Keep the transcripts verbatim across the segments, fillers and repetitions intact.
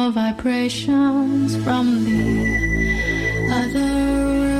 your vibrations from the other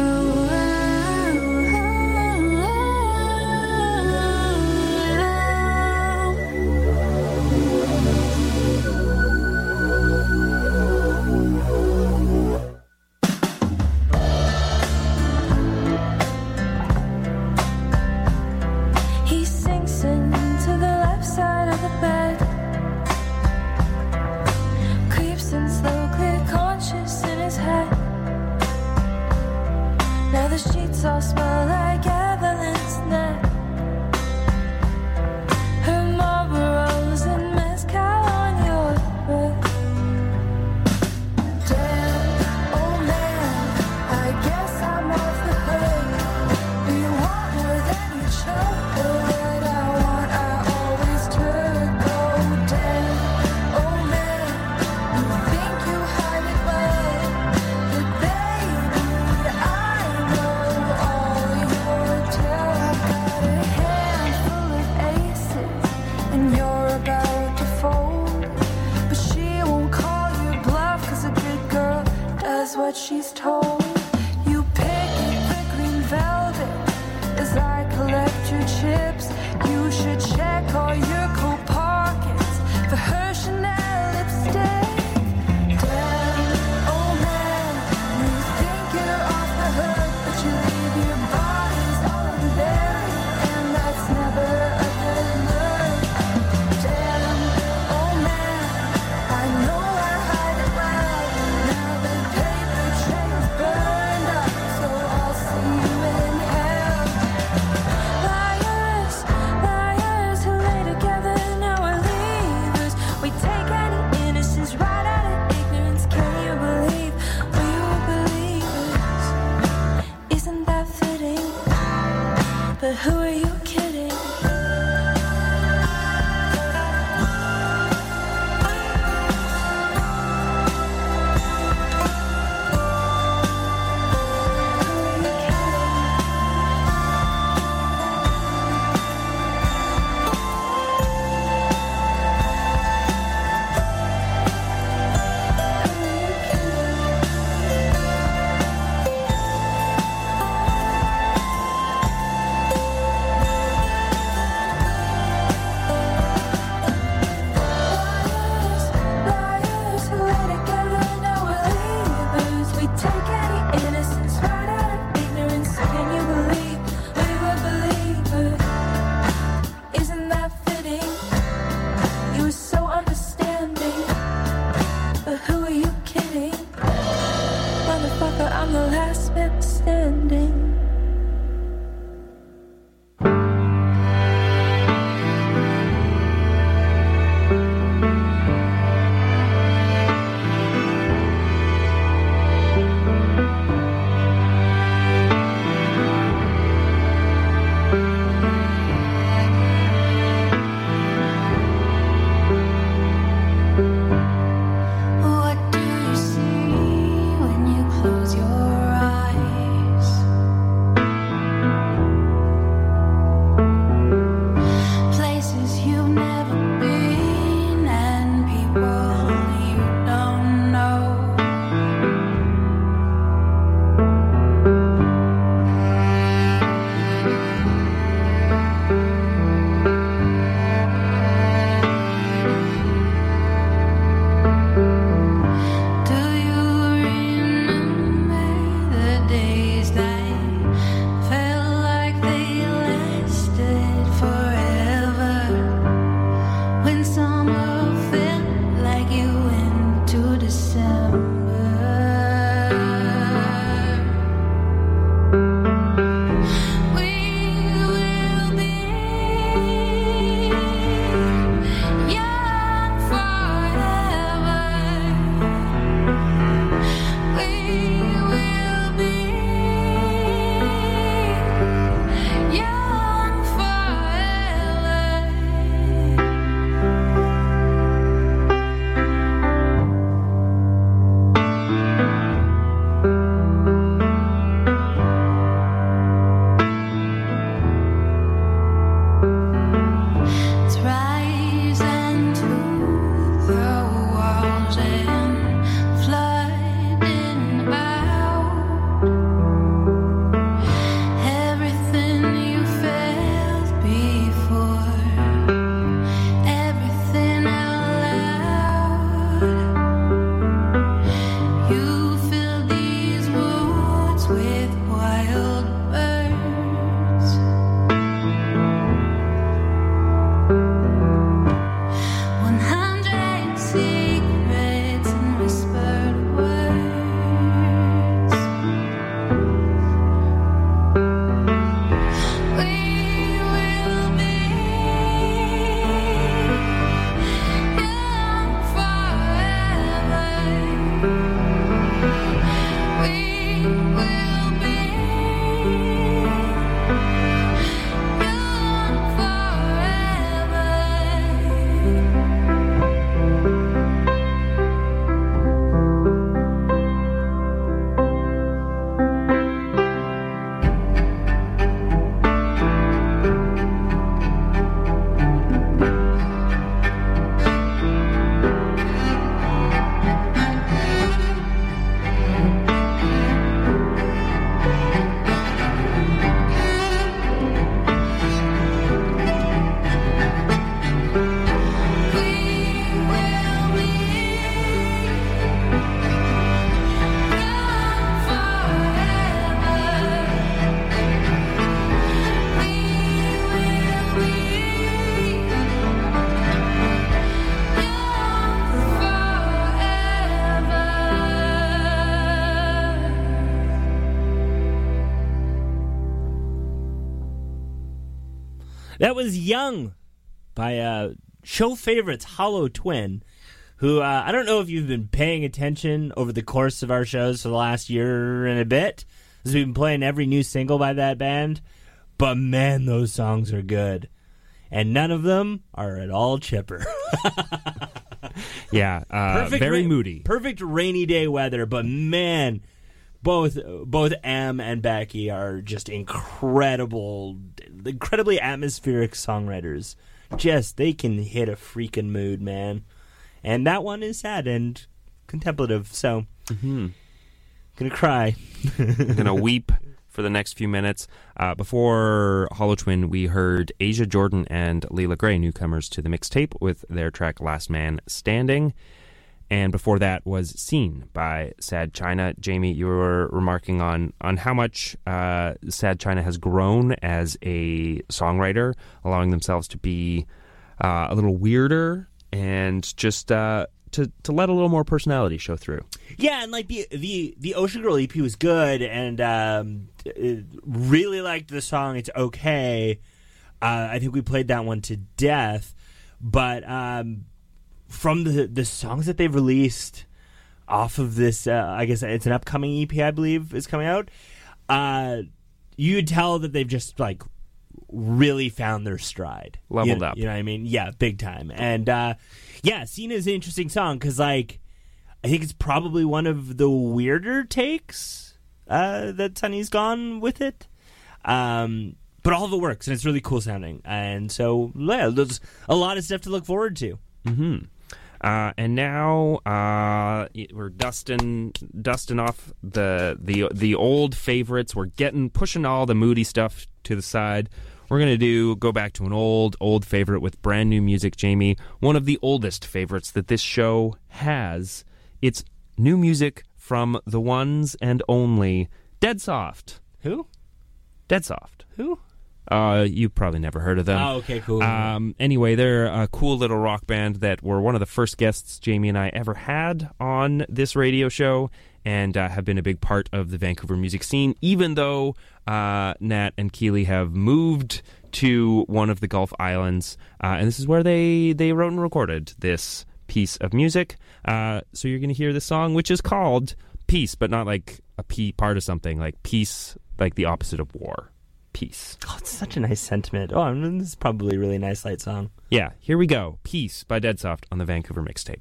all smell like Evelyn's neck. Her Marlboros and mezcal on your breath. Damn, oh man, I guess I'm off the hook. Do you want more than you choke? Or what I want, I always took. Oh damn, oh man, you think you hide it well, but baby, I know. What she's told. You pick the green velvet as I collect your chips. You should check all your coat pockets for her Chanel lipstick. Damn, oh man, you think you're off the hook, but you leave your bodies all unburied, and that's never a good look. Damn, oh man, I know I hide it well. Now the paper trail's burned up, so I'll see you in hell. Liars, liars who lay together. That was Young by uh, show favorites Hollow Twin, who uh, I don't know if you've been paying attention over the course of our shows for the last year and a bit, as we've been playing every new single by that band, but man, those songs are good. And none of them are at all chipper. Yeah, uh, very ra- moody. Perfect rainy day weather, but man, both both Am and Becky are just incredible, incredibly atmospheric songwriters. Just, they can hit a freaking mood, man. And that one is sad and contemplative, so Mm-hmm. gonna cry. I'm gonna weep for the next few minutes. Uh, before Hollow Twin, we heard Asia Jordan and Leela Gray, newcomers to the mixtape, with their track Last Man Standing. And before that was Seen by Sad China. Jamie, you were remarking on, on how much uh, Sad China has grown as a songwriter, allowing themselves to be uh, a little weirder and just uh, to, to let a little more personality show through. Yeah, and like the the the Ocean Girl E P was good, and um, really liked the song. It's okay. Uh, I think we played that one to death, but um, from the the songs that they've released off of this, uh, I guess it's an upcoming E P, I believe, is coming out. Uh, you'd tell that they've just like really found their stride, leveled you, up. You know what I mean? Yeah, big time. And uh, yeah, "Seen" is an interesting song because like. I think it's probably one of the weirder takes uh, that Sunny's gone with it. Um, but all of it works, and it's really cool sounding. And so, yeah, there's a lot of stuff to look forward to. Mm-hmm. Uh, and now uh, we're dusting dusting off the the the old favorites. We're getting pushing all the moody stuff to the side. We're gonna do go back to an old old favorite with brand new music, Jamie. One of the oldest favorites that this show has. It's new music from the ones and only Dead Soft. Who? Dead Soft. Who? Uh, you probably never heard of them. Oh, okay, cool. Um, anyway, they're a cool little rock band that were one of the first guests Jamie and I ever had on this radio show, and uh, have been a big part of the Vancouver music scene, even though uh, Nat and Keely have moved to one of the Gulf Islands, uh, and this is where they, they wrote and recorded this piece of music. Uh, so you're going to hear this song, which is called Peace, but not like a P part of something, like peace, like the opposite of war. Peace. Oh, it's such a nice sentiment. Oh, I mean, this is probably a really nice light song. Yeah, here we go. Peace by Dead Soft on the Vancouver Mixtape.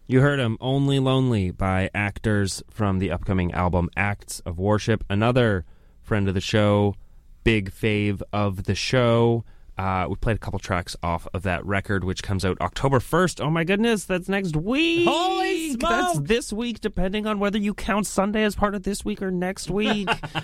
You heard him, Only Lonely by Actors from the upcoming album Acts of Worship. Another friend of the show, big fave of the show. Uh, we played a couple tracks off of that record, which comes out October first. Oh my goodness, that's next week. Holy smoke! That's this week, depending on whether you count Sunday as part of this week or next week.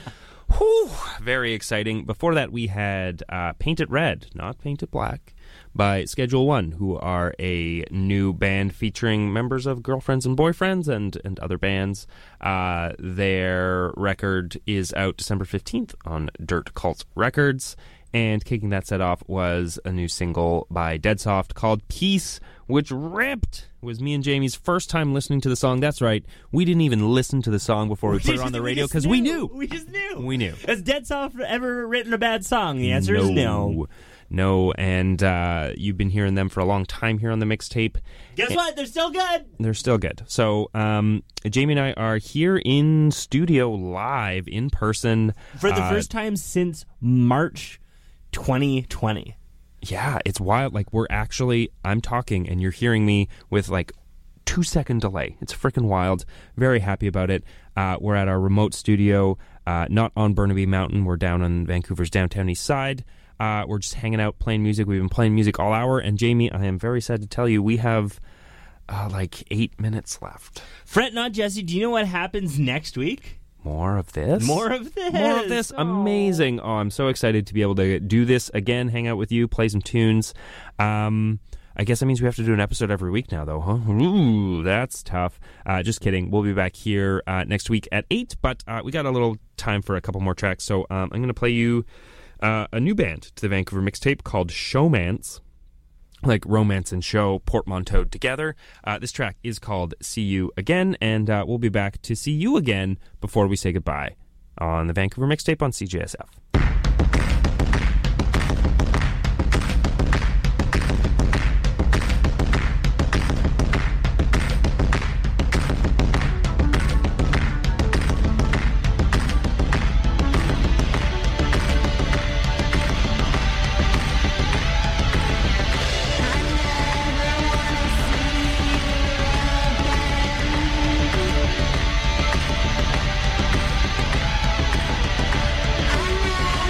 Whew, very exciting. Before that, we had uh, Paint It Red, not Paint It Black, by Schedule One, who are a new band featuring members of Girlfriends and Boyfriends and, and other bands. Uh, their record is out December fifteenth on Dirt Cult Records. And kicking that set off was a new single by Deadsoft called Peace, which ripped. It was me and Jamie's first time listening to the song. That's right. We didn't even listen to the song before we, we put it on the radio because we knew. We just knew. We knew. Has Deadsoft ever written a bad song? The answer no. is no. No, and uh, you've been hearing them for a long time here on the mixtape. Guess and what? They're still good. They're still good. So um, Jamie and I are here in studio live, in person. For the uh, first time since March twenty twenty. Yeah, it's wild. Like, we're actually, I'm talking and you're hearing me with like two second delay. It's freaking wild. Very happy about it. Uh, we're at our remote studio, uh, not on Burnaby Mountain. We're down on Vancouver's downtown east side. Uh, we're just hanging out, playing music. We've been playing music all hour. And Jamie, I am very sad to tell you, we have uh, like eight minutes left. Fret not, Jesse. Do you know what happens next week? More of this? More of this. More of this. Oh. Amazing. Oh, I'm so excited to be able to do this again, hang out with you, play some tunes. Um, I guess that means we have to do an episode every week now, though, huh? Ooh, that's tough. Uh, just kidding. We'll be back here uh, next week at eight, but uh, we got a little time for a couple more tracks, so um, I'm going to play you uh, a new band to the Vancouver mixtape called Showmance. Like romance and show portmanteaued together. Uh, this track is called See You Again, and uh, we'll be back to see you again before we say goodbye on the Vancouver mixtape on C J S F. I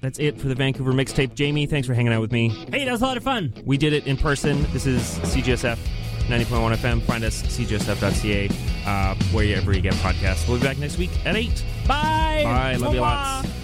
that's it for the Vancouver Mixtape. Jamie, thanks for hanging out with me. Hey, that was a lot of fun. We did it in person. This is C G S F ninety point one F M. Find us c g s f dot c a, uh, wherever you get podcasts. We'll be back next week at eight. Bye. Bye. Love you Mwah. lots.